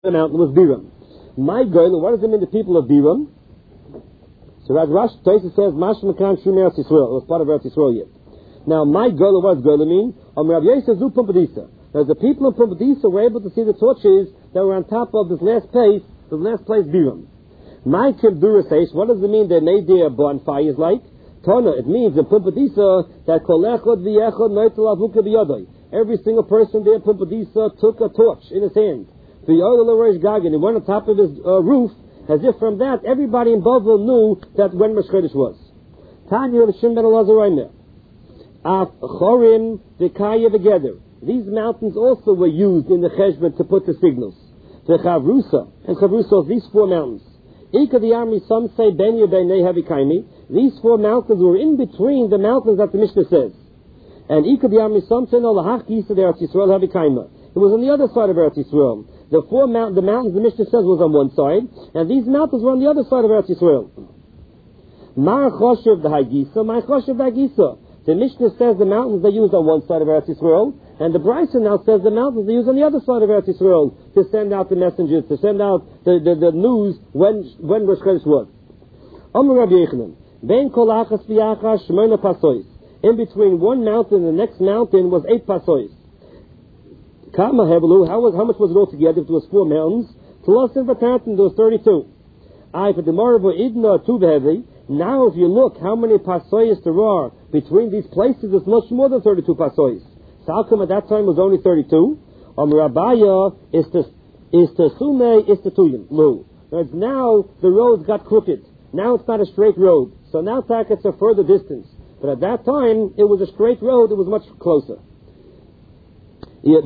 the mountain was Biram. My Goyla, what does it mean, the people of Biram? So Rash Tosa says, Mash Makan Shum Eretz Yisrael. It was part of Eretz Yisrael yet. Now, my Goyla, what does Goyla mean? Rav Yosef Zu Pumpadisa. Now, the people of Pumpadisa were able to see the torches that were on top of this last place Biram. My Kibdura says, what does it mean they made their bonfires like? Tana, it means in Pumpadisa that Kolechot V'yechot Noitel Avuka B'yodai. Every single person there in Pumpadisa took a torch in his hand. V'yodai L'Rosh Gagan, and went on top of his roof, as if from that everybody in Bavel knew that when Rosh Chodesh was. Tanya L'Shim Ben Elazar Reimer. Af Chorim V'Kaya V'Geder. These mountains also were used in the Cheshbon to put the signals. The Chavrusa, and Chavrusa, these four mountains. Ika the army, some say Ben Yebeinei Havikaimi. These four mountains were in between the mountains that the Mishnah says. And Ika the army, some say no Lahach Gisa de Eretz Yisrael Havikaima. It was on the other side of Eretz Yisrael. The mountains the Mishnah says was on one side, and these mountains were on the other side of Eretz Yisrael. Mar Choshev the Hagisa, Mar Choshev the Hagisa. The Mishnah says the mountains they used on one side of Eretz Yisrael, and the Bryson now says the mountains they use on the other side of Eretz Yisrael to send out the messengers, to send out the news when Rosh Chodesh was. Amar Rabbi Yechanan, Ben kol achas v'achas shmona pasois. In between one mountain and the next mountain was 8 pasois. Kama hebelu, how much was it all together? If it was 4 mountains, Tlosin v'tartan, there was 32. For the Maravo idna tu v'hevi. Now if you look how many pasois there are between these places, it's much more than 32 pasois. So how come at that time was only 32? Rabaya is to sume is to tuyim. Now the roads got crooked. Now it's not a straight road. So now it's a further distance. But at that time it was a straight road. It was much closer. The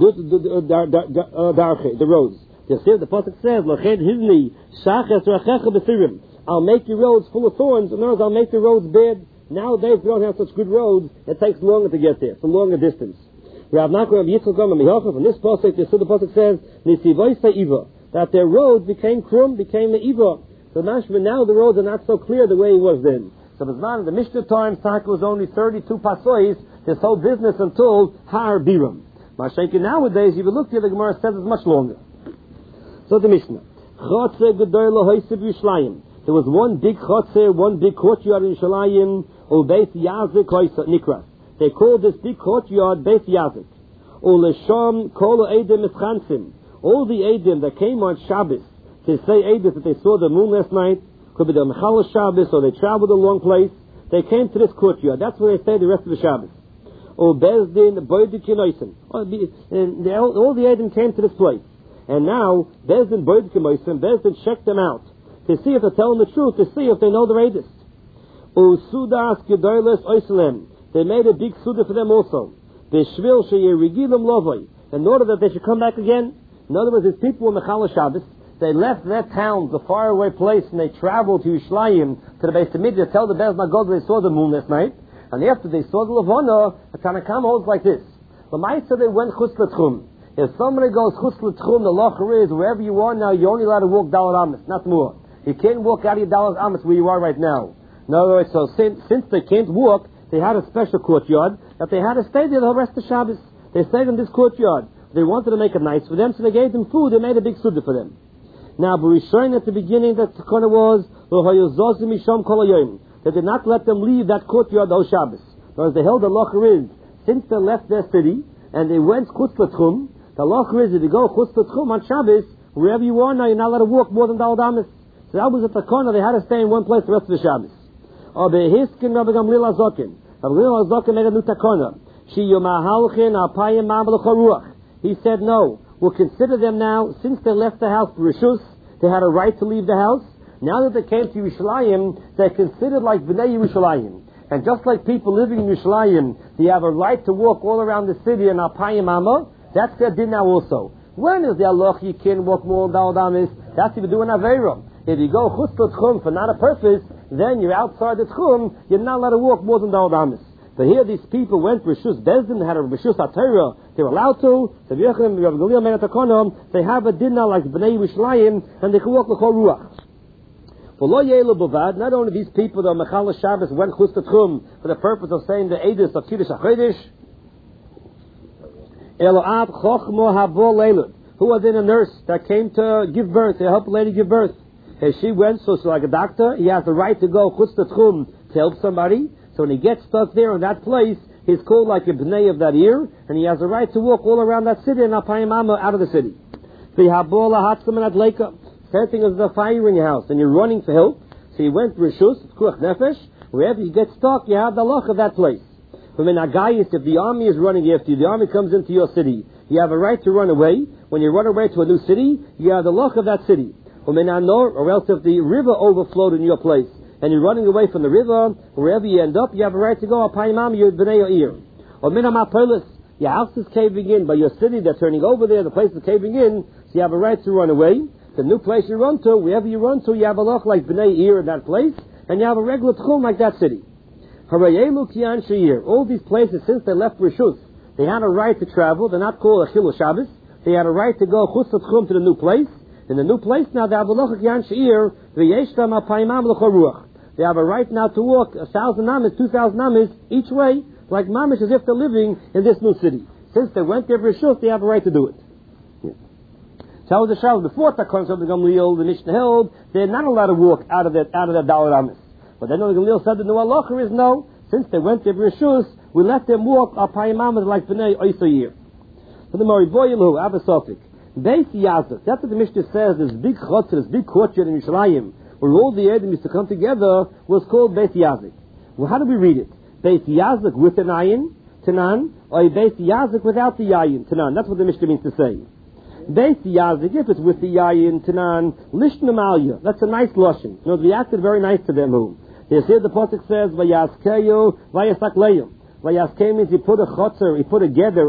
roads. The pasuk says, I'll make your roads full of thorns. In other words, I'll make the roads bad. Nowadays we don't have such good roads. It takes longer to get there. It's a longer distance. Rav Nachman, Rav Yitzchak, from this pasuk, the pasuk says, that their roads became krum, became Iva. So now the roads are not so clear the way it was then. So in the Mishnah times, Taka was only 32 pasois, this whole business until Har Biram. Mashenki nowadays, if you look here, the Gemara says it's much longer. So the Mishnah. There was one big chotzer, one big courtyard in Shalayim, Beis Yazik Nikras. They called this big courtyard Beis Yazik. Ulesham Kol Eidim Eschansim. All the Eidim that came on Shabbos to say Eidim that they saw the moon last night, could be the Mechal Shabbos, or they traveled a long place, they came to this courtyard. That's where they stayed the rest of the Shabbos. Bezdin Boidik Yinoisim. All the Eidim came to this place. And now, Bezdin Boidik Yinoisim, Bezdin checked them out to see if they're telling the truth, to see if they know the Eidim. Usudas Gedoyles Oiselem. They made a big suda for them also. Bishvil sheyerigilim lovoi. In order that they should come back again. In other words, these people in Mechal Shabbos, they left their town, the faraway place, and they traveled to Yerushalayim, to the Beis Hamikdash, to tell the Beis Magod they saw the moon last night. And after they saw the Levana, the Tanakam holds like this. The Ma'isa they went chutz l'tchum. If somebody goes chutz l'tchum, the locher is, wherever you are now, you're only allowed to walk Dalet Amos, not more. You can't walk out of your Dalet Amos where you are right now. In other words, so since they can't walk, they had a special courtyard that they had to stay there the rest of Shabbos. They stayed in this courtyard. They wanted to make it nice for them, so they gave them food. They made a big suda for them. Now, B'Rishon at the beginning, that Takana was they did not let them leave that courtyard those Shabbos. Because they held the locher is, since they left their city and they went chutz l'tchum, the locher is if you go chutz l'tchum on Shabbos, wherever you are now, you're not allowed to walk more than Dalet Amos. So that was a Takana. They had to stay in one place the rest of the Shabbos. Rabbi Gamliel Azokin. Rabbi Gamliel Azokin made a new takana. He said, no, we'll consider them now, since they left the house for Rishus, they had a right to leave the house. Now that they came to Yerushalayim, they're considered like Bnei Yerushalayim. And just like people living in Yerushalayim, they have a right to walk all around the city in Alpayim Amma, that's their din now also. When is the Allah you can walk more than Dalet Amos? That's if you do an Aveira. If you go chutz l'tchum for not a purpose, then you're outside the tchum, you're not allowed to walk more than Dalet Amos. But here these people went for Rishus Bezdin, had a Rishus HaTorah, they were allowed to, they have a dinner like Bnei Yerushalayim, and they can walk l'chol ruach. Not only these people, the Mechal Shabbos went chutz l'tchum for the purpose of saying the Eidos of Kiddush HaChodesh, who was in a nurse that came to give birth, to help a lady give birth. And she went, so like a doctor, he has the right to go chutz l'tchum to help somebody. So when he gets stuck there in that place, he's called like a bnei of that year, and he has the right to walk all around that city and apayimama out of the city. Same thing as the fire in your house, and you're running for help. So you went rishus, kuach nefesh, wherever you get stuck, you have the luck of that place. But when if the army is running after you, the army comes into your city, you have a right to run away. When you run away to a new city, you have the luck of that city. Or else if the river overflowed in your place, and you're running away from the river, wherever you end up, you have a right to go apayimam your bnei your ear. Or minamapolis, your house is caving in, but your city they're turning over there, the place is caving in, so you have a right to run away. The new place you run to, wherever you run to, you have a loch like bnei ear in that place, and you have a regular tchum like that city. All these places, since they left Rishus, they had a right to travel. They're not called a Chilul Shabbos. They had a right to go chutz l'tchum to the new place. In the new place now, they have a loch yan she'ir v'yeshtam apayimam l'choruach. They have a right now to walk 1,000 amas, 2,000 amas each way, like mamish, as if they're living in this new city. Since they went there for Rishus, they have a right to do it. So the Shabbos before Takon of the Gamliel, the Mishnah held, they're not allowed to walk out of that Dalet Amis. But then the Gamliel said the new halacha is no. Since they went to Rishus, we let them walk apayimam like bnei oisayir. So the Moriboyilu, Abasofik, Beis Yazuk. That's what the Mishnah says. This big chotzer, this big courtyard in Yerushalayim, where all the Edom used to come together, was called Beis Yazuk. Well, how do we read it? Beis Yazuk with an ayin, Tanan, or Beis Yazuk without the ayin, Tanan. That's what the Mishnah means to say. Beis Yazuk, if it's with the ayin, Tanan, Lishna Malya. That's a nice lashon. You know, we acted very nice to them. Who? They said the pasuk says, Vayaskeyu, Vayasakleyu. Vayaskei means he put a chotzer, he put a gather,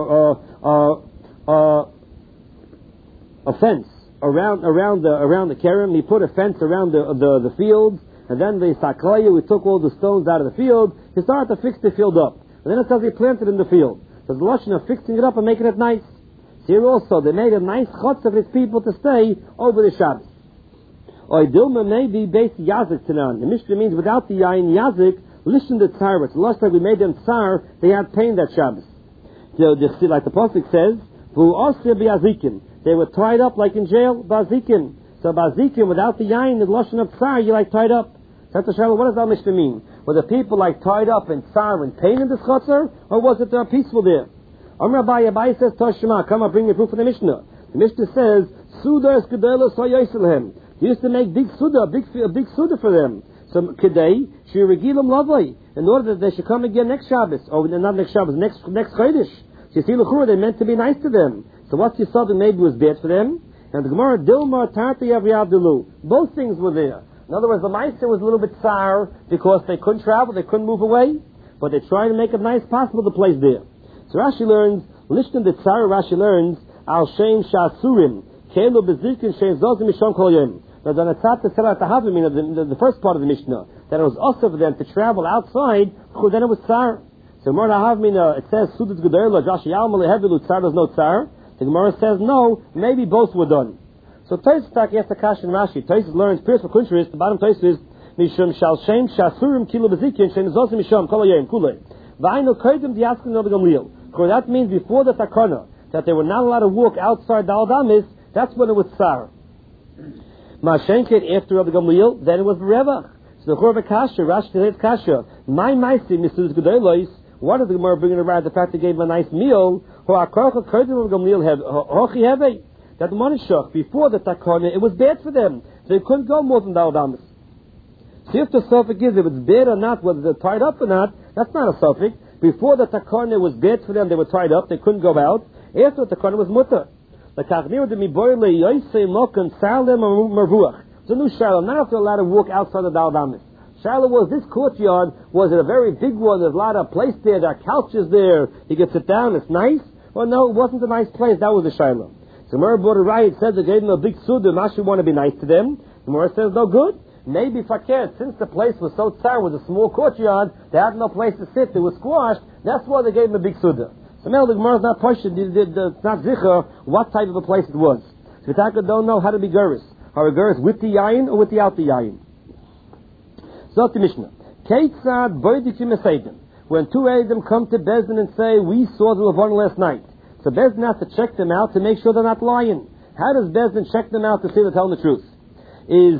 a fence around the kerem. He put a fence around the fields, and then the saklayu, we took all the stones out of the field. He started to fix the field up, and then it says he planted in the field. So the lashon of fixing it up and making it nice. Here also they made a nice chutz for his people to stay over the Shabbos. Or Dilma may be based Yazik Tanan. The Mishnah means without the yain Yazik, listen to tzar. But the last time we made them tzar, they had pain that Shabbos. Like the pasuk says, they were tied up like in jail, bazikin. So bazikin, without the yain, the lashon of tzar, you like tied up. What does that Mishnah mean? Were the people like tied up in tzar and pain in this chutzner, or was it peaceful there? Amr Abai says, Toshima, come on, bring your proof from the Mishnah. The Mishnah says, Suda es gedolos hayoselhem. They used to make big suda for them. So kedei shiregilam lavai, in order that they should come again next Shabbos, or not next Shabbos, next Chodesh. So you see, l'chura, they meant to be nice to them. So what you saw that maybe was bad for them. And the Gemara Dilmar Tarti Avriyavdulu. Both things were there. In other words, the Meister was a little bit sour because they couldn't travel, they couldn't move away, but they tried to make it nice possible the place there. So Rashi learns, Lishtan the Tzara, Rashi learns, Al Shem Shasurim, Kelo Bezikin Shem Zozim Mishon Kol Yom. Now, the first part of the Mishnah, that it was also for them to travel outside, then it was Tzar. So it says, Sudat Gedolah, Josh Yalmal Hevilu Tzar, there's no Tzar. The Gemara says, no, maybe both were done. So Tosfos asks the Kash and Rashi. Tosfos learns, Pirs for Kunshris, the bottom Tosfos is, Mishum Shal Shem Shasurim Kilo Bezikin Shem Zozim Mishon Kol Yom Kulei. That means before the takana, that they were not allowed to walk outside Dalet Amis, that's when it was Tsar. Mashenket, after Rabbi Gamliel, then it was Revach. So the Chorva Kasha, Rashi says Kasha, my Maisi, Mr. Gedolos, what is the Gemara bringing around the fact they gave him a nice meal? That the Monishach, before the takana, it was bad for them. They couldn't go more than Dalet Amis. See if the suffix is, if it's bad or not, whether they're tied up or not, that's not a suffix. Before the takana was bad for them, they were tied up, they couldn't go out. After the takana was mutter. It's a new Shiloh. Not if they're allowed to walk outside the Dalet Amis. Shiloh was, this courtyard was a very big one, there's a lot of place there, there are couches there, you can sit down, it's nice. Well, no, it wasn't a nice place, that was the Shiloh. So Murray brought a riot, said they gave them a big suda, Mashi want to be nice to them. The Murray says, no good. Maybe fakir, since the place was so tsar, with a small courtyard, they had no place to sit, they were squashed, that's why they gave them a big suda. So now the Gemara is not pushing, it's not zicher what type of a place it was. So Vitaka don't know how to be geris. Are we geris with the yayin or without the yayin? So the Mishnah. Keitzad boidikim eseidim. When two Edom come to Bezdin and say, we saw the Levon last night. So Bezdin has to check them out to make sure they're not lying. How does Bezdin check them out to see they're telling the truth? Is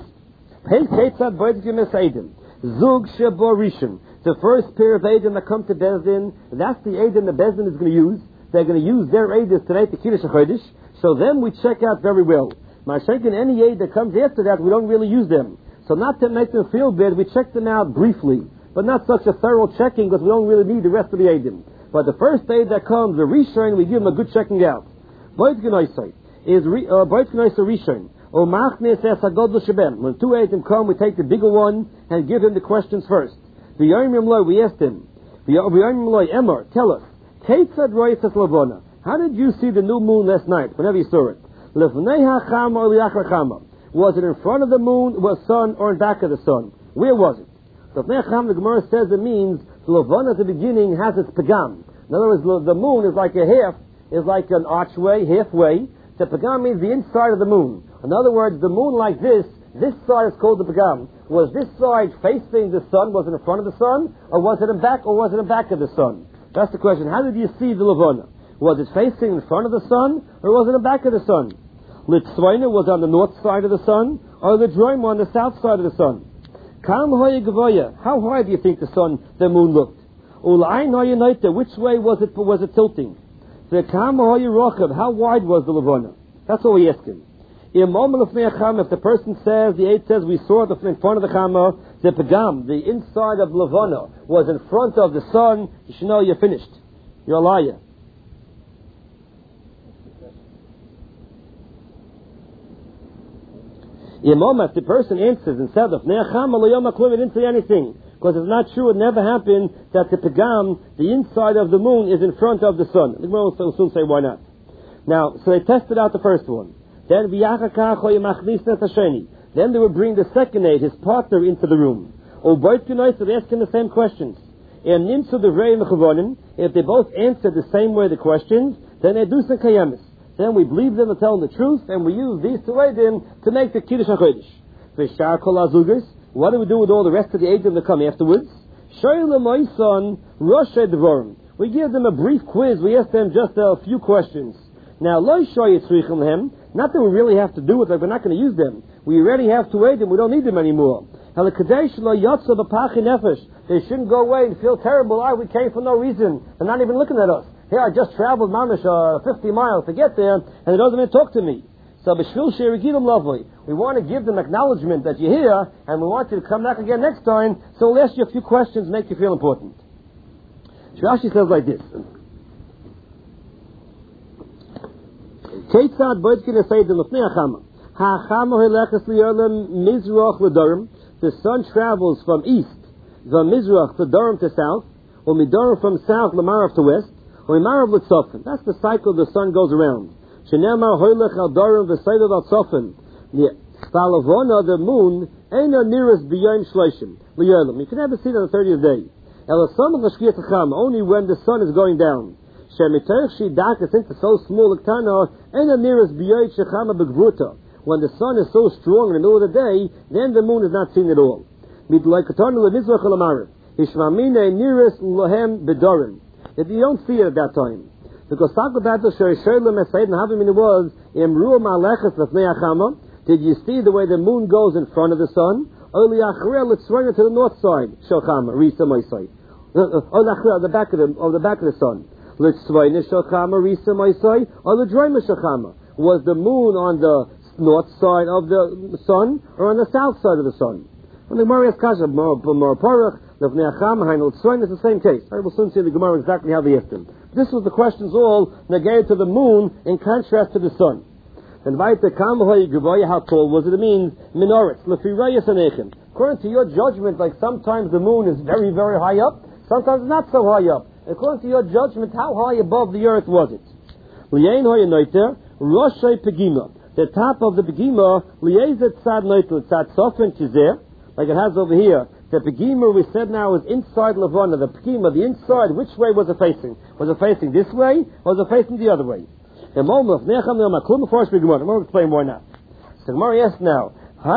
Zug Shebo Rishon. The first pair of Eidim that come to Bezdin, that's the Eidim that Bezdin is going to use. They're going to use their Eidim tonight to Kiddush HaChodesh. So them we check out very well. Mashenkin, any Eid that comes after that, we don't really use them. So not to make them feel bad, we check them out briefly, but not such a thorough checking because we don't really need the rest of the Eidim. But the first Eid that comes, the Rishon, we give them a good checking out. Boit Genoisai is Boit Genoisai Rishon. When two Eidim come, we take the bigger one and give him the questions first. We asked him, Emor, tell us, how did you see the new moon last night, whenever you saw it? Was it in front of the moon, was sun, or in back of the sun? Where was it? So the Gemara says it means the Levana at the beginning has its pagam. In other words, the moon is like a half, is like an archway, halfway. The pagam means the inside of the moon. In other words, the moon like this side is called the pagam. Was this side facing the sun? Was it in front of the sun? Or was it in back? Or was it in back of the sun? That's the question. How did you see the Levana? Was it facing in front of the sun? Or was it in back of the sun? Litzvayna was on the north side of the sun, or the Droima on the south side of the sun. How high do you think the moon looked? Which way was it tilting? How wide was the Levana? That's all we ask him. If the person says, the Eid says, we saw it in front of the Chama, the Pagam, the inside of Levana, was in front of the sun, you should know you're finished. You're a liar. If the person answers instead of Neachama Layom Klum, it didn't say anything. Because it's not true, it never happened that the Pagam, the inside of the moon, is in front of the sun. The Gemara will soon say why not. Now, so they tested out the first one. Then they would bring the second aid, his partner, into the room. So they ask him the same questions. If they both answer the same way the questions, then they do some kayamis. Then we believe them and tell them the truth, and we use these two Eidim to make the Kiddush HaChodesh. What do we do with all the rest of the Eidim that come afterwards? We give them a brief quiz. We ask them just a few questions. Now, not that we really have to do it, like we're not going to use them. We already have two Eidim, we don't need them anymore. They shouldn't go away and feel terrible. We came for no reason. They're not even looking at us. Here, I just traveled mamish 50 miles to get there, and it doesn't even talk to me. So, b'shvil she'regidim lovely. We want to give them acknowledgement that you're here, and we want you to come back again next time, so we'll ask you a few questions, make you feel important. Rashi says like this. Keitzad boitzkin eseidim l'fnei hachama. Ha'achama heleches li'olam mizrach l'dorim. The sun travels from east, from mizrach to Durham to south, or midorim from south, l'marav to west. That's the cycle the sun goes around. The moon, you can never see it on the 30th day. Only when the sun is going down. Since it's so small, when the sun is so strong in the middle of the day, then the moon is not seen at all. If you don't see it at that time. Because did you see the way the moon goes in front of the sun? To the north side. The back of the sun. Was the moon on the north side of the sun or on the south side of the sun? When the Gemara asks Kasha, it's the same case. I will soon see the Gemara exactly how they asked him. This was the questions all negated to the moon in contrast to the sun. And how tall was it? It means minarets. According to your judgment, like sometimes the moon is very, very high up, sometimes not so high up. According to your judgment, how high above the earth was it? The top of the Pegima, like it has over here. The Pegima we said now is inside Levana. The Pegima, the inside, which way was it facing? Was it facing this way, or was it facing the other way? The moment of I'll explain why not. So Gemara asks now,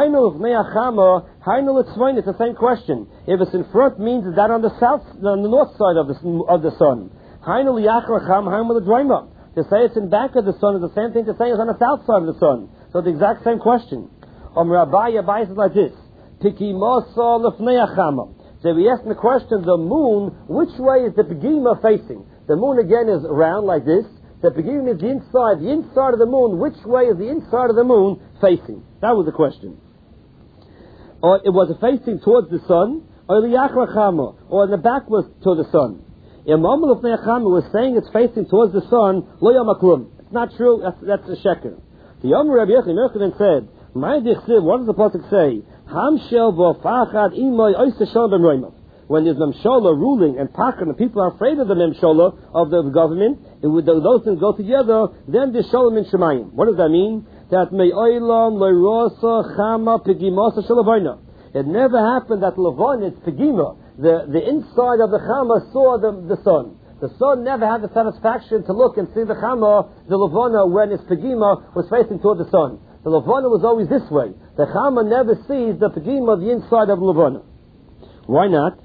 it's the same question. If it's in front, means that on the north side of the sun. To say it's in back of the sun is the same thing to say it's on the south side of the sun. So the exact same question. Rabbi says like this. Pikimosa lefnei achama. So we ask the question, the moon, which way is the Pegima facing? The moon again is round like this. The Pegima is the inside. The inside of the moon, which way is the inside of the moon facing? That was the question. Or it was facing towards the sun, or the Yachrachama, or the back was to the sun. Imam lefnei achama was saying it's facing towards the sun, lo yamaklum. It's not true, that's a sheker. The Yom Rabbi Yochanan said, what does the pasuk say? When there's Memshola ruling and Pakar and the people are afraid of the Memshola of the government, those things go together, then there's Sholem in Shemayim. What does that mean? That it never happened that Levon, it's Pegima, the inside of the Chama saw the sun. The sun never had the satisfaction to look and see the Chama, the Levana, when its Pegima was facing toward the sun. The Levana was always this way. The Chama never sees the Pegima of the inside of the Levana. Why not?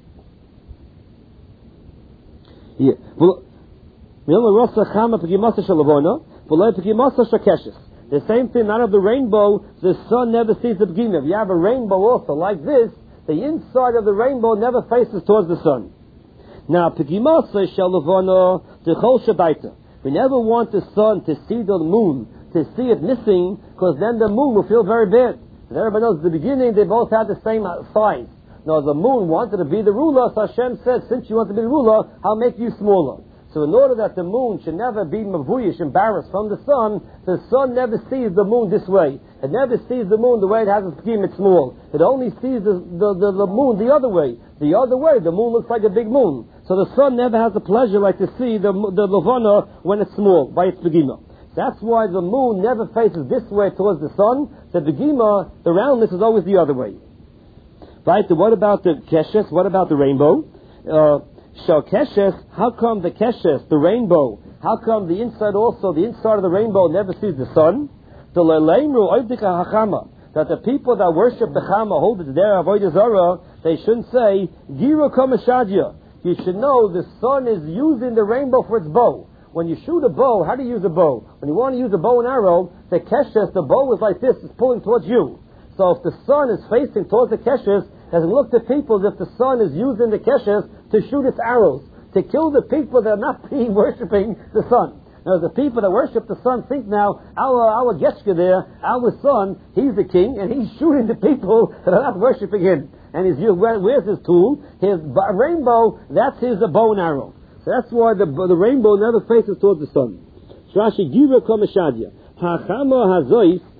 Yeah. The same thing, out of the rainbow, the sun never sees the Pegima. If you have a rainbow also like this, the inside of the rainbow never faces towards the sun. Now, Pegimasa shel Levana dechol shabaita. We never want the sun to see the moon, to see it missing, because then the moon will feel very big. And everybody knows at the beginning they both had the same size. Now, the moon wanted to be the ruler, so Hashem said, since you want to be the ruler, I'll make you smaller. So in order that the moon should never be mavuyish, embarrassed from the sun never sees the moon this way. It never sees the moon the way it has its scheme, it's small. It only sees the moon the other way. The other way, the moon looks like a big moon. So the sun never has the pleasure like to see the Levana when it's small, by its begima. That's why the moon never faces this way towards the sun. The begima, the roundness, is always the other way. Right, so what about the keshes? What about the rainbow? Shal keshes, how come the keshes, the rainbow, how come the inside also, the inside of the rainbow never sees the sun? The lelemru oivdika hachama, that the people that worship the chama, hold it there, avodah zarah, they shouldn't say, gira kamashadya. You should know the sun is using the rainbow for its bow. When you shoot a bow, how do you use a bow? When you want to use a bow and arrow, the keshes, the bow is like this, it's pulling towards you. So if the sun is facing towards the keshes, doesn't look to people as if the sun is using the keshes to shoot its arrows, to kill the people that are not being worshipping the sun. Now, the people that worship the sun think now, our Geshka there, our son, he's the king, and he's shooting the people that are not worshipping him. And where's his tool? His rainbow, that's his bow and arrow. So that's why the rainbow never faces towards the sun. Rashi, Gira Komashadya. Hachama Hazois,